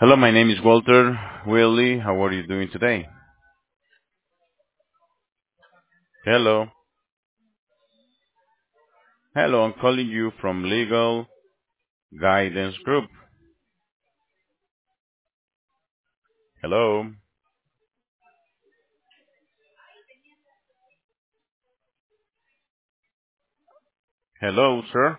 Hello, my name is Walter Willie. How are you doing today? Hello. Hello, I'm calling you from Legal Guidance Group. Hello. Hello, sir.